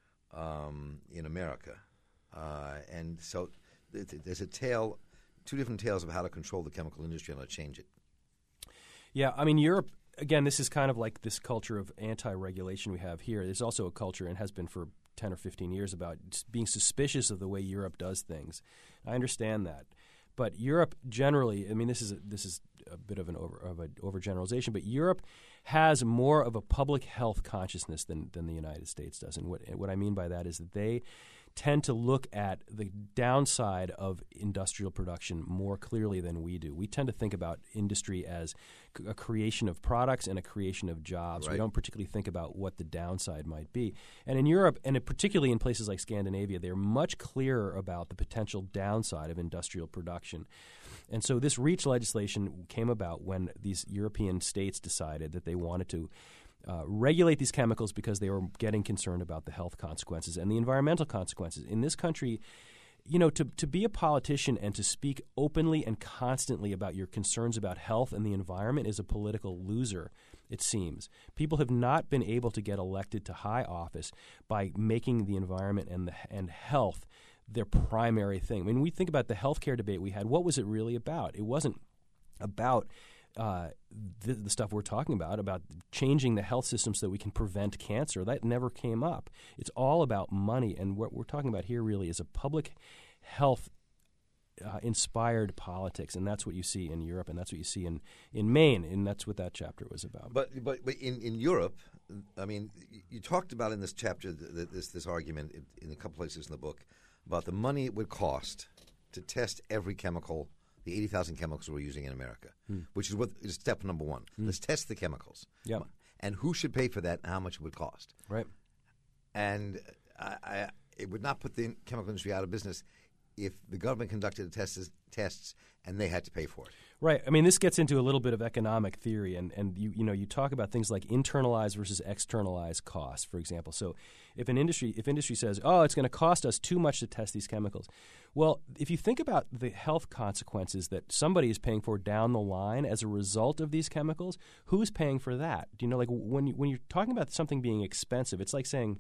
in America. And so there's two different tales of how to control the chemical industry and how to change it. Yeah, Europe, again, this is kind of like this culture of anti-regulation we have here. There's also a culture, and has been for 10 or 15 years, about being suspicious of the way Europe does things. I understand that. But Europe generally, this is a bit of an overgeneralization, but Europe has more of a public health consciousness than the United States does. And what I mean by that is that they tend to look at the downside of industrial production more clearly than we do. We tend to think about industry as a creation of products and a creation of jobs. Right. We don't particularly think about what the downside might be. And in Europe, and particularly in places like Scandinavia, they're much clearer about the potential downside of industrial production. And so this REACH legislation came about when these European states decided that they wanted to regulate these chemicals because they were getting concerned about the health consequences and the environmental consequences. In this country, to be a politician and to speak openly and constantly about your concerns about health and the environment is a political loser, it seems. People have not been able to get elected to high office by making the environment and health their primary thing. When we think about the healthcare debate we had, what was it really about? It wasn't about the stuff we're talking about changing the health system so that we can prevent cancer. That never came up. It's all about money, and what we're talking about here really is a public health inspired politics, and that's what you see in Europe, and that's what you see in Maine, and that's what that chapter was about. But in Europe, I mean, you talked about in this chapter this argument in a couple places in the book about the money it would cost to test every chemical, the 80,000 chemicals we're using in America, which is what is step number one. Let's test the chemicals. Yeah. And who should pay for that and how much it would cost. Right. And it would not put the chemical industry out of business if the government conducted the tests and they had to pay for it. Right. I mean, this gets into a little bit of economic theory, and you talk about things like internalized versus externalized costs, for example. So if industry says, oh, it's going to cost us too much to test these chemicals, well, if you think about the health consequences that somebody is paying for down the line as a result of these chemicals, who's paying for that? Do you know, like when you're talking about something being expensive, it's like saying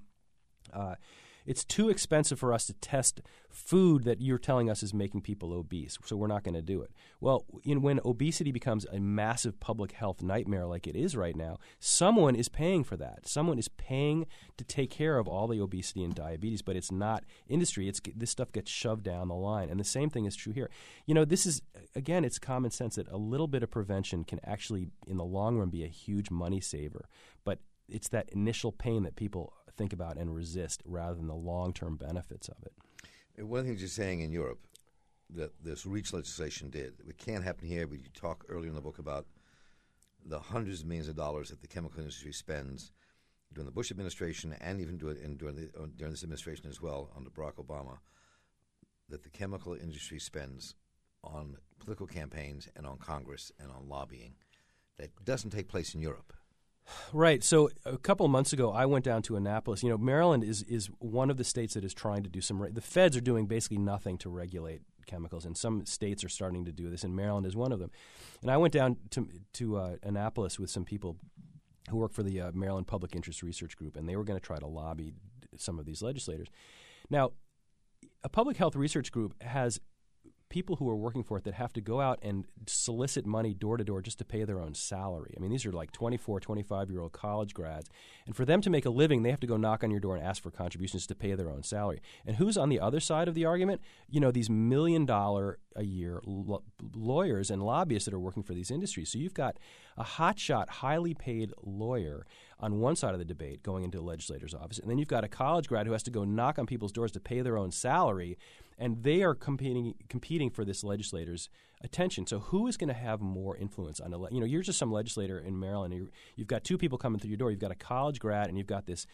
it's too expensive for us to test food that you're telling us is making people obese, so we're not going to do it. Well, when obesity becomes a massive public health nightmare like it is right now, someone is paying for that. Someone is paying to take care of all the obesity and diabetes, but it's not industry. This stuff gets shoved down the line, and the same thing is true here. This is, again, it's common sense that a little bit of prevention can actually, in the long run, be a huge money saver, but it's that initial pain that people think about and resist rather than the long-term benefits of it. One of the things you're saying in Europe that this REACH legislation did, it can't happen here, but you talk earlier in the book about the hundreds of millions of dollars that the chemical industry spends during the Bush administration and even during this administration as well under Barack Obama, that the chemical industry spends on political campaigns and on Congress and on lobbying. That doesn't take place in Europe. Right. So a couple of months ago, I went down to Annapolis. Maryland is one of the states that is trying to do the feds are doing basically nothing to regulate chemicals, and some states are starting to do this, and Maryland is one of them. And I went down to Annapolis with some people who work for the Maryland Public Interest Research Group, and they were going to try to lobby some of these legislators. Now, a public health research group has people who are working for it that have to go out and solicit money door to door just to pay their own salary. I mean, these are like 24, 25-year-old college grads. And for them to make a living, they have to go knock on your door and ask for contributions to pay their own salary. And who's on the other side of the argument? These $1 million a year lawyers and lobbyists that are working for these industries. So you've got a hotshot, highly paid lawyer on one side of the debate going into a legislator's office. And then you've got a college grad who has to go knock on people's doors to pay their own salary, and they are competing for this legislator's attention. So who is going to have more influence on you're just some legislator in Maryland. And you've got two people coming through your door. You've got a college grad, and you've got this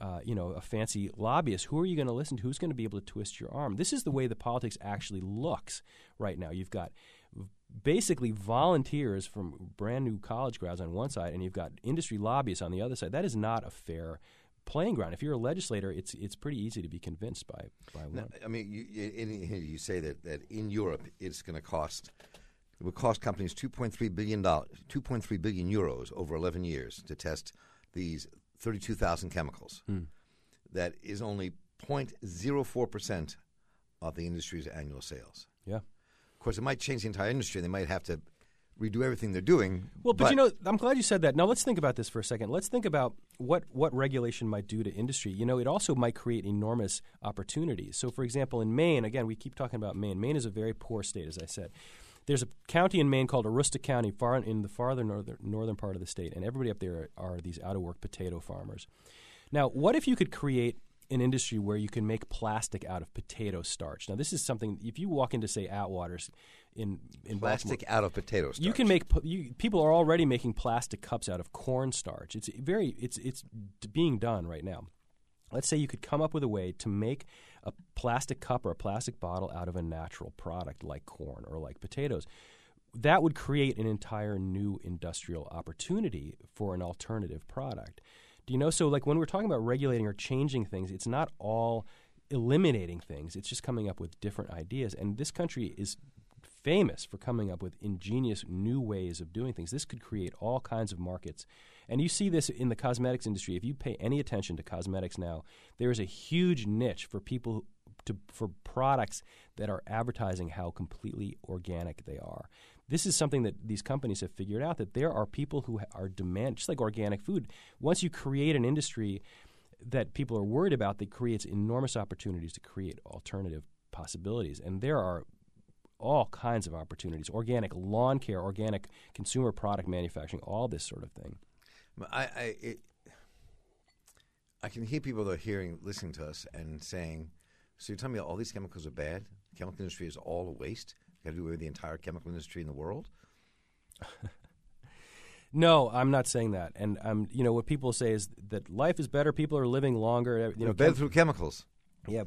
a fancy lobbyist. Who are you going to listen to? Who's going to be able to twist your arm? This is the way the politics actually looks right now. You've got basically volunteers from brand new college grads on one side, and you've got industry lobbyists on the other side. That is not a fair playing ground. If you're a legislator, it's pretty easy to be convinced by one. Now, I mean, you say that in Europe it would cost companies $2.3 billion euros over 11 years to test these 32,000 chemicals. That is only 0.04% of the industry's annual sales. Yeah. Of course, it might change the entire industry. They might have to redo everything they're doing. Well, but I'm glad you said that. Now let's think about this for a second. Let's think about what regulation might do to industry. It also might create enormous opportunities. So, for example, in Maine, again, we keep talking about Maine. Maine is a very poor state, as I said. There's a county in Maine called Aroostook County, far in the farther northern part of the state, and everybody up there are these out-of-work potato farmers. Now, what if you could create an industry where you can make plastic out of potato starch? Now, this is something, if you walk into, say, Atwater's in plastic Baltimore, out of potato starch. you can make people are already making plastic cups out of corn starch. It's being done right now. Let's say you could come up with a way to make a plastic cup or a plastic bottle out of a natural product like corn or like potatoes. That would create an entire new industrial opportunity for an alternative product. Do you know? So like when we're talking about regulating or changing things, it's not all eliminating things. It's just coming up with different ideas. And this country is famous for coming up with ingenious new ways of doing things. This could create all kinds of markets. And you see this in the cosmetics industry. If you pay any attention to cosmetics now, there is a huge niche for people for products that are advertising how completely organic they are. This is something that these companies have figured out, that there are people who are demand, just like organic food. Once you create an industry that people are worried about, that creates enormous opportunities to create alternative possibilities. And there are all kinds of opportunities: organic lawn care, organic consumer product manufacturing, all this sort of thing. I can hear people that are listening to us and saying, so you're telling me all these chemicals are bad? The chemical industry is all a waste? Got to do away with the entire chemical industry in the world? No, I'm not saying that. And what people say is that life is better. People are living longer. Better through chemicals. Yeah,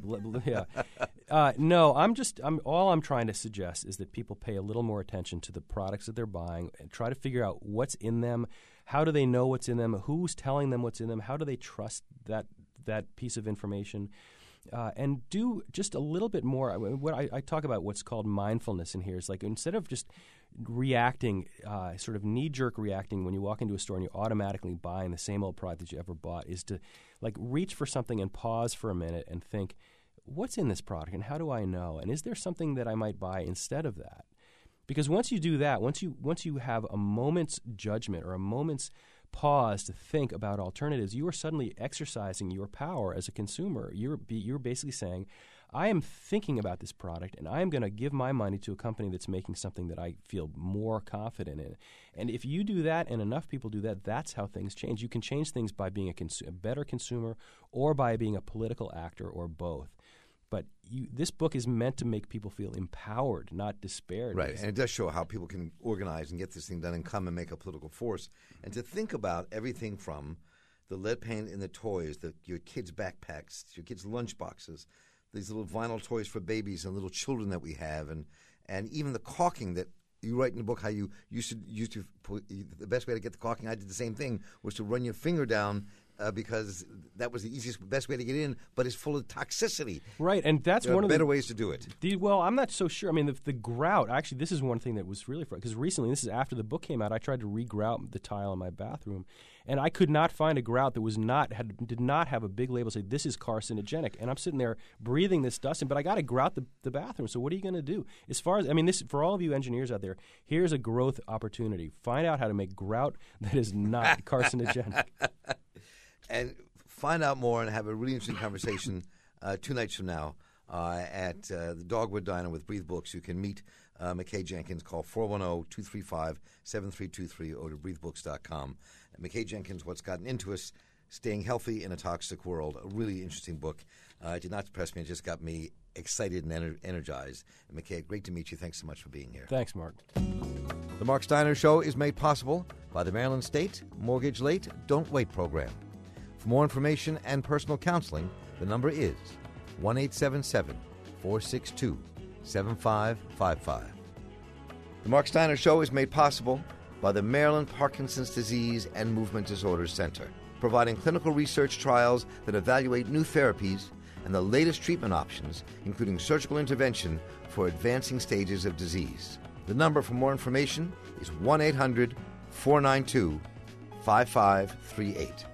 yeah. No, all I'm trying to suggest is that people pay a little more attention to the products that they're buying and try to figure out what's in them. How do they know what's in them? Who's telling them what's in them? How do they trust that piece of information? And do just a little bit more. What I talk about what's called mindfulness in here is like instead of just reacting, sort of knee-jerk reacting when you walk into a store and you're automatically buying the same old product that you ever bought, is to like reach for something and pause for a minute and think, what's in this product and how do I know? And is there something that I might buy instead of that? Because once you do that, once you have a moment's judgment or a moment's pause to think about alternatives, you are suddenly exercising your power as a consumer. You're basically saying, I am thinking about this product, and I am going to give my money to a company that's making something that I feel more confident in. And if you do that, and enough people do that, that's how things change. You can change things by being a better consumer or by being a political actor or both. But this book is meant to make people feel empowered, not despaired. Right, and it does show how people can organize and get this thing done and come and make a political force. And to think about everything from the lead paint in the toys, your kids' backpacks, your kids' lunch boxes, these little vinyl toys for babies and little children that we have, and even the caulking that you write in the book, how you used to put the best way to get the caulking. I did the same thing, was to run your finger down because that was the best way to get in, but it's full of toxicity. Right, and that's one of the better ways to do it. Well, I'm not so sure. I mean, the grout, actually, this is one thing that was really fun, because recently, this is after the book came out, I tried to re-grout the tile in my bathroom, and I could not find a grout that did not have a big label say, this is carcinogenic. And I'm sitting there breathing this dust in, but I got to grout the bathroom, so what are you going to do? For all of you engineers out there, here's a growth opportunity. Find out how to make grout that is not carcinogenic. And find out more and have a really interesting conversation 2 nights from now at the Dogwood Diner with Breathe Books. You can meet McKay Jenkins. Call 410-235-7323 or to breathebooks.com. McKay Jenkins, What's Gotten Into Us, Staying Healthy in a Toxic World. A really interesting book. It did not depress me. It just got me excited and energized. And McKay, great to meet you. Thanks so much for being here. Thanks, Mark. The Mark Steiner Show is made possible by the Maryland State Mortgage Late Don't Wait program. For more information and personal counseling, the number is 1-877-462-7555. The Mark Steiner Show is made possible by the Maryland Parkinson's Disease and Movement Disorders Center, providing clinical research trials that evaluate new therapies and the latest treatment options, including surgical intervention for advancing stages of disease. The number for more information is 1-800-492-5538.